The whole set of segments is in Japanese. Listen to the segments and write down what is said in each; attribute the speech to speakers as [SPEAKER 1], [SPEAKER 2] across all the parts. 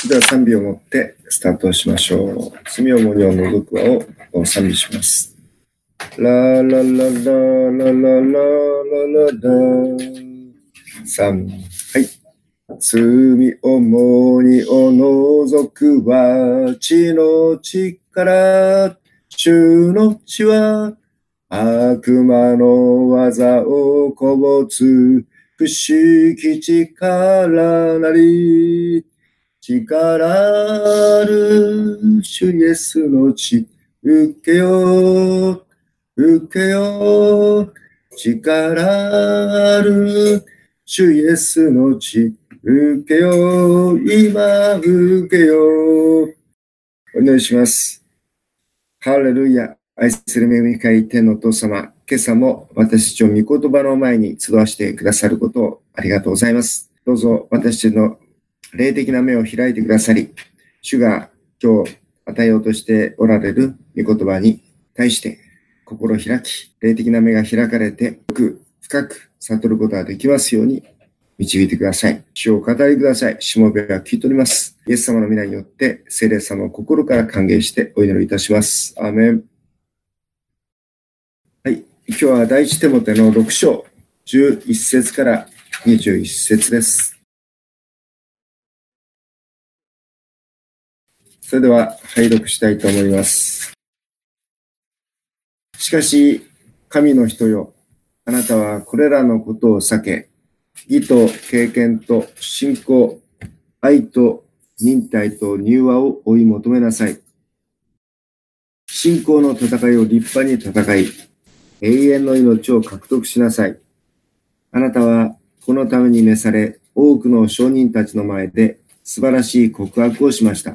[SPEAKER 1] それでは賛美を持ってスタートしましょう。罪を重荷を除くわを賛美します。ララララララララララ3、はい。罪重荷を除くは地の力、主の血は悪魔の技をこぼつ不思議力なり、力ある主イエスの血受けよう、受けよう、力ある主イエスの血受けよう、今受けよう。お願いします。ハレルヤ。愛する恵み深い天のお父様、今朝も私たちを御言葉の前に集わしてくださることをありがとうございます。どうぞ私たちの霊的な目を開いてくださり、主が今日与えようとしておられる御言葉に対して心を開き、霊的な目が開かれて、深く悟ることができますように導いてください。主をお語りください。しもべが聞いております。イエス様の皆によって聖霊様を心から歓迎してお祈りいたします。アーメン。はい。今日は第一テモテの6章11節から21節です。それでは拝読したいと思います。しかし、神の人よ、あなたはこれらのことを避け、義と経験と信仰、愛と忍耐と柔和を追い求めなさい。信仰の戦いを立派に戦い、永遠の命を獲得しなさい。あなたはこのために召され、多くの証人たちの前で素晴らしい告白をしました。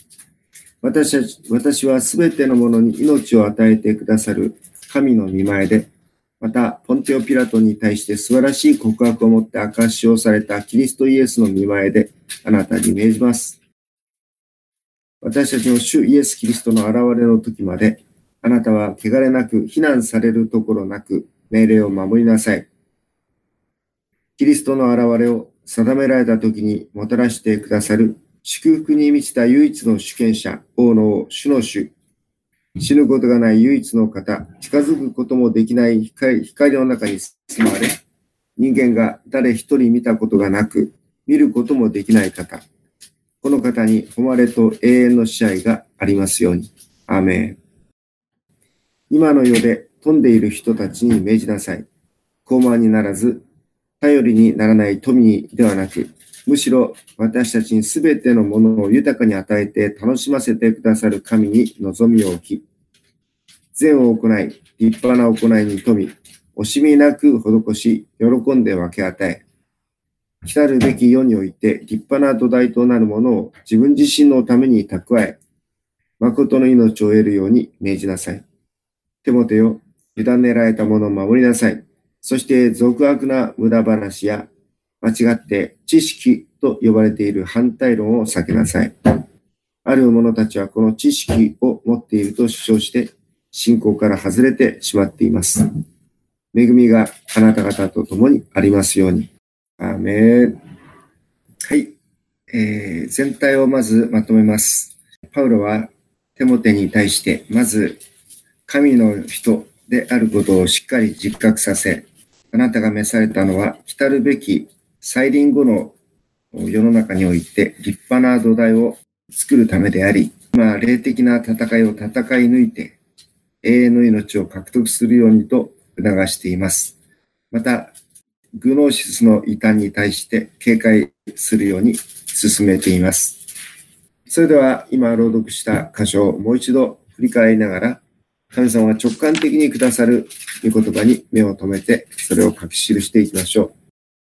[SPEAKER 1] 私はすべてのものに命を与えてくださる神の御前で、また、ポンテオ・ピラトに対して素晴らしい告白をもって証しをされたキリストイエスの御前であなたに命じます。私たちの主イエス・キリストの現れの時まで、あなたは汚れなく非難されるところなく命令を守りなさい。キリストの現れを定められた時にもたらしてくださる祝福に満ちた唯一の主権者、王の王、主の主。死ぬことがない唯一の方、近づくこともできない光の中に住まわれ、人間が誰一人見たことがなく、見ることもできない方。この方に誉れと永遠の支配がありますように。アーメン。今の世で富んでいる人たちに命じなさい。高慢にならず、頼りにならない富ではなく、むしろ私たちにすべてのものを豊かに与えて楽しませてくださる神に望みを置き、善を行い、立派な行いに富み、惜しみなく施し、喜んで分け与え、来たるべき世において立派な土台となるものを自分自身のために蓄え、誠の命を得るように命じなさい。テモテよ、委ねられたものを守りなさい。そして俗悪な無駄話や間違って知識と呼ばれている反対論を避けなさい。ある者たちはこの知識を持っていると主張して信仰から外れてしまっています。恵みがあなた方と共にありますように。アーメン。はい。全体をまずまとめます。パウロはテモテに対してまず神の人であることをしっかり実覚させ、あなたが召されたのは来たるべき再臨後の世の中において立派な土台を作るためであり、霊的な戦いを戦い抜いて永遠の命を獲得するようにと促しています。また、グノーシスの異端に対して警戒するように進めています。それでは今朗読した箇所をもう一度振り返りながら、神様が直感的にくださる御言葉に目を留めて、それを書き記していきましょう。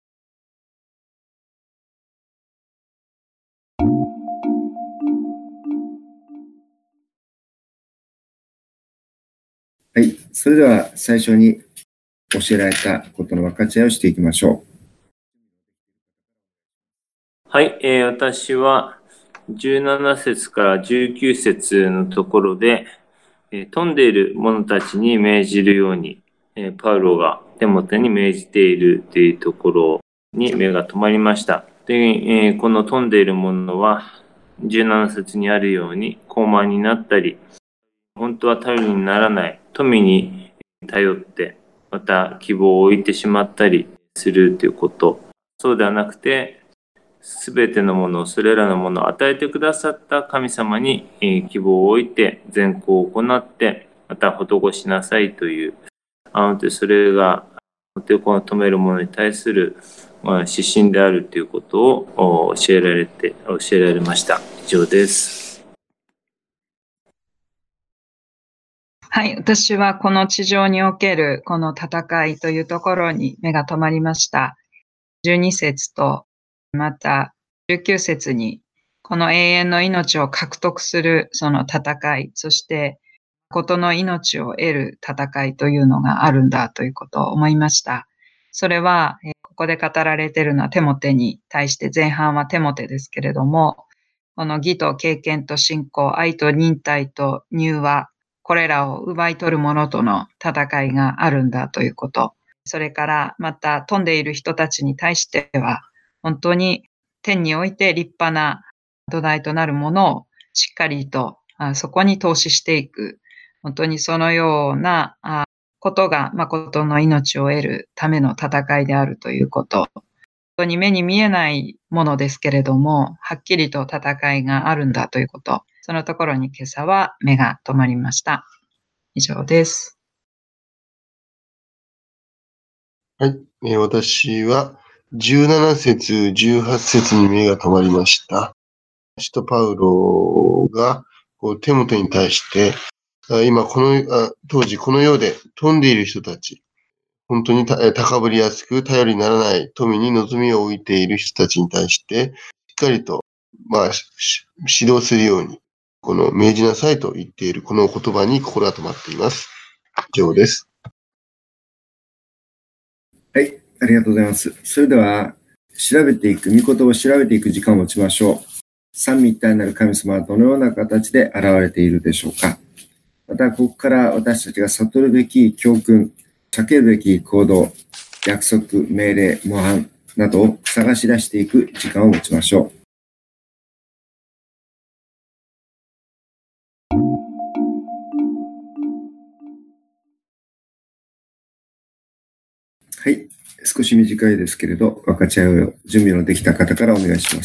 [SPEAKER 1] はい。それでは最初に教えられたことの分かち合いをしていきましょ
[SPEAKER 2] う。はい。私は17節から19節のところで、富んでいる者たちに命じるように、パウロがテモテに命じているというところに目が留まりました。で、この富んでいる者は、 17節にあるように高慢になったり、本当は頼りにならない富に頼って、また希望を置いてしまったりするということ。そうではなくて、すべてのものを、それらのものを与えてくださった神様に希望を置いて善行を行って、また施しなさいという、それが本当にこの止めるものに対する指針であるということを教えられました。以上です。
[SPEAKER 3] はい、私はこの地上におけるこの戦いというところに目が留まりました。12節とまた19節にこの永遠の命を獲得するその戦い、そしてことの命を得る戦いというのがあるんだということを思いました。それはここで語られているのはテモテに対して、前半はテモテですけれども、この義と経験と信仰、愛と忍耐と柔和、これらを奪い取る者との戦いがあるんだということ。それからまた富んでいる人たちに対しては、本当に天において立派な土台となるものをしっかりとそこに投資していく。本当にそのようなことが誠の命を得るための戦いであるということ。本当に目に見えないものですけれども、はっきりと戦いがあるんだということ。そのところに今朝は目が留まりました。以上です。
[SPEAKER 4] はい。私は17節、18節に目が留まりました。使徒パウロがテモテに対して、今当時この世で富んでいる人たち、本当に高ぶりやすく頼りにならない富に望みを置いている人たちに対して、しっかりと、指導するように、命じなさいと言っているこの言葉に心が止まっています。以上です。
[SPEAKER 1] はい、ありがとうございます。それでは、御言葉を調べていく時間を持ちましょう。三位一体なる神様はどのような形で現れているでしょうか。また、ここから私たちが悟るべき教訓、避けるべき行動、約束、命令、模範などを探し出していく時間を持ちましょう。はい。少し短いですけれど、分かち合う準備のできた方からお願いします。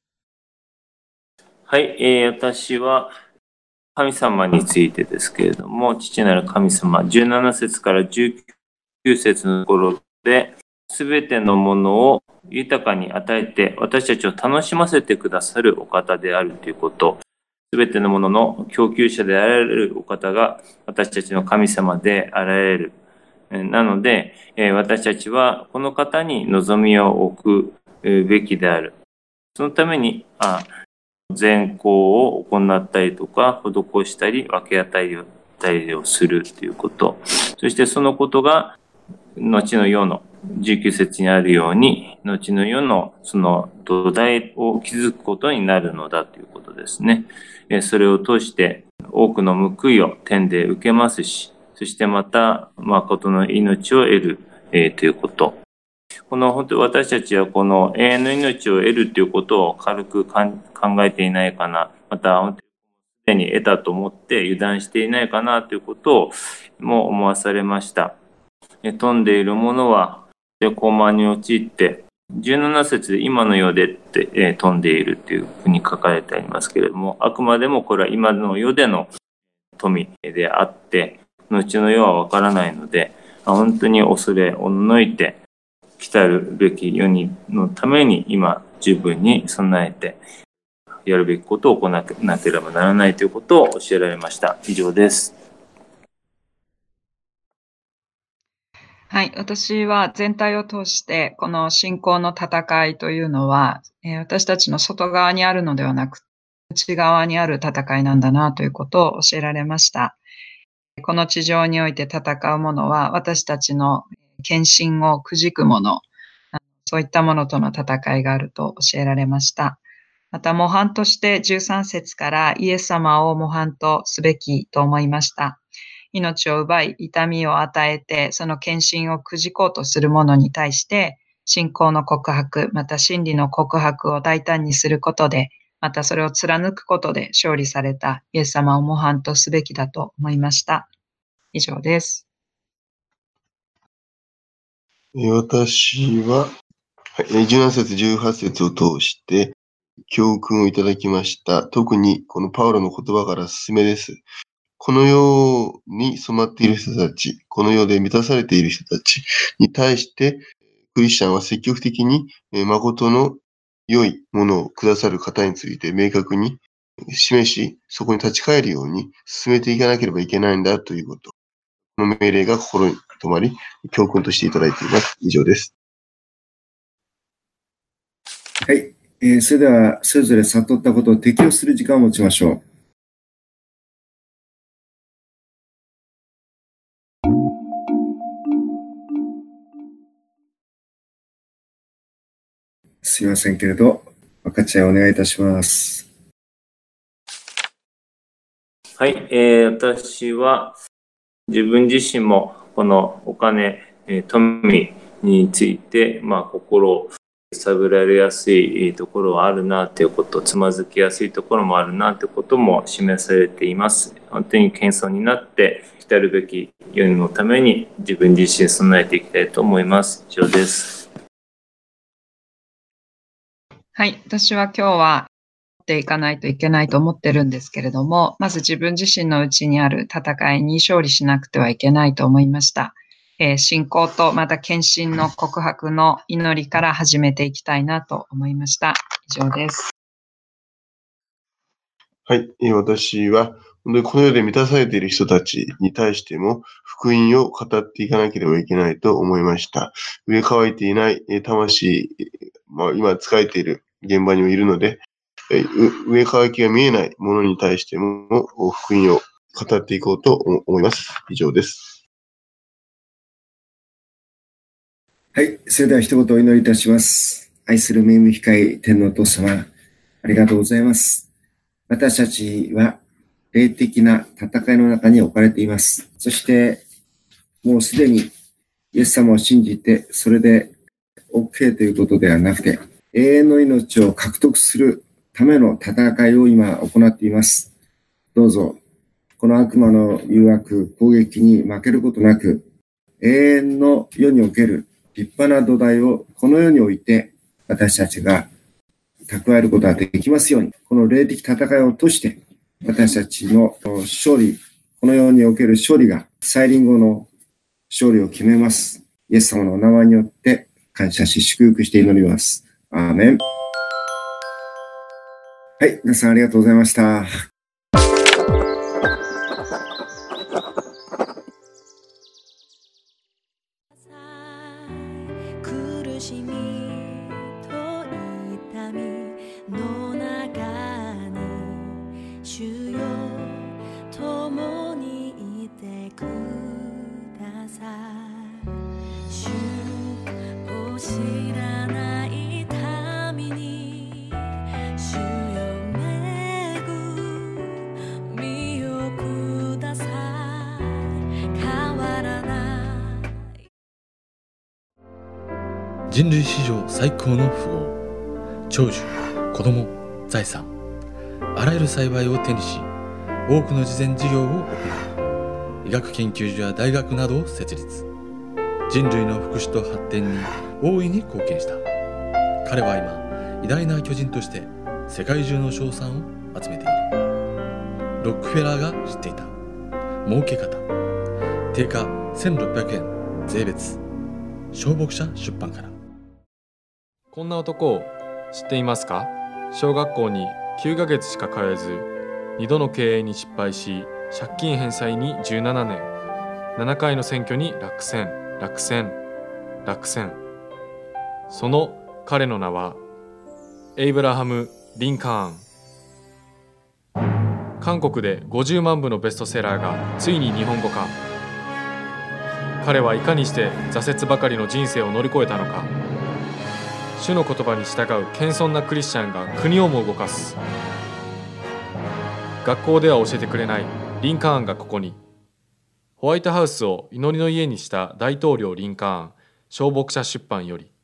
[SPEAKER 2] はい。私は神様についてですけれども、父なる神様、17節から19節のところで、すべてのものを豊かに与えて、私たちを楽しませてくださるお方であるということ、すべてのものの供給者であられるお方が、私たちの神様であられる。なので、私たちはこの方に望みを置くべきである。そのために、善行を行ったりとか、施したり、分け与えたりをするということ。そしてそのことが、後の世の19節にあるように、後の世のその土台を築くことになるのだということですね。それを通して多くの報いを天で受けますし、そしてまた、誠の命を得る、ということ。本当に私たちはこの永遠の命を得るということを軽く考えていないかな。また、本当にすでに得たと思って油断していないかなということをも思わされました。富んでいるものは高慢に陥って、17節で今の世でって富んでいるというふうに書かれてありますけれども、あくまでもこれは今の世での富であって、後の世はわからないので、本当に恐れおののいて、来たるべき世のために今十分に備えてやるべきことを行わなければならないということを教えられました。以上です。
[SPEAKER 3] はい、私は全体を通してこの信仰の戦いというのは、私たちの外側にあるのではなく、内側にある戦いなんだなということを教えられました。この地上において戦うものは私たちの献身をくじくもの、そういったものとの戦いがあると教えられました。また模範として13節からイエス様を模範とすべきと思いました。命を奪い、痛みを与えて、その献身をくじこうとする者に対して、信仰の告白、また真理の告白を大胆にすることで、 またそれを貫くことで勝利されたイエス様を模範とすべきだと思いました。以上です。
[SPEAKER 4] 私は、17節、18節を通して教訓をいただきました。特にこのパウロの言葉から勧めです。この世に染まっている人たち、この世で満たされている人たちに対して、クリスチャンは積極的に誠の良いものをくださる方について明確に示し、そこに立ち返るように進めていかなければいけないんだということ。この命令が心に留まり、教訓としていただいています。以上です。
[SPEAKER 1] はい。それでは、それぞれ悟ったことを適用する時間を持ちましょう。すいませんけれど、分かち合いお願いいたします。
[SPEAKER 2] はい、私は自分自身もこのお金、富について、心を揺さぶられやすいところはあるなということ、つまずきやすいところもあるなということも示されています。本当に謙遜になって来るべき世のために自分自身備えていきたいと思います。以上です。
[SPEAKER 3] はい、私は今日はっていかないといけないと思ってるんですけれども、まず自分自身のうちにある戦いに勝利しなくてはいけないと思いました。信仰とまた献身の告白の祈りから始めていきたいなと思いました。以上です。
[SPEAKER 4] はい、私は本当にこの世で満たされている人たちに対しても福音を語っていかなければいけないと思いました。上乾いていない魂、今仕えている現場にもいるので、上乾きが見えないものに対しても福音を語っていこうと思います。以上です。
[SPEAKER 1] はい。それでは一言お祈りいたします。愛する恵み深い天のお父様、ありがとうございます。私たちは霊的な戦いの中に置かれています。そして、もうすでにイエス様を信じて、それで OK ということではなくて、永遠の命を獲得するための戦いを今行っています。どうぞ、この悪魔の誘惑、攻撃に負けることなく、永遠の世における立派な土台をこの世において私たちが蓄えることができますように、この霊的戦いを通して私たちの勝利、この世における勝利が再臨後の勝利を決めます。イエス様のお名前によって感謝し祝福して祈ります。アーメン。はい、皆さんありがとうございました。
[SPEAKER 5] 苦しみと痛みの中に主よ共にいてください。主を知らない民に主よ恵みをください。変わらない
[SPEAKER 6] 人類史上最高の富豪、長寿、子供、財産、あらゆる幸いを手にし、多くの慈善事業を行い、医学研究所や大学などを設立。人類の福祉と発展に大いに貢献した。彼は今、偉大な巨人として世界中の称賛を集めている。ロックフェラーが知っていた儲け方。定価1600円税別。小牧者出版から。
[SPEAKER 7] こんな男を知っていますか？小学校に9ヶ月しか通えず、2度の経営に失敗し、借金返済に17年、7回の選挙に落選。その彼の名はエイブラハム・リンカーン。韓国で50万部のベストセラーがついに日本語化。彼はいかにして挫折ばかりの人生を乗り越えたのか。主の言葉に従う謙遜なクリスチャンが国をも動かす。学校では教えてくれないリンカーンがここに。ホワイトハウスを祈りの家にした大統領リンカーン、小牧者出版より。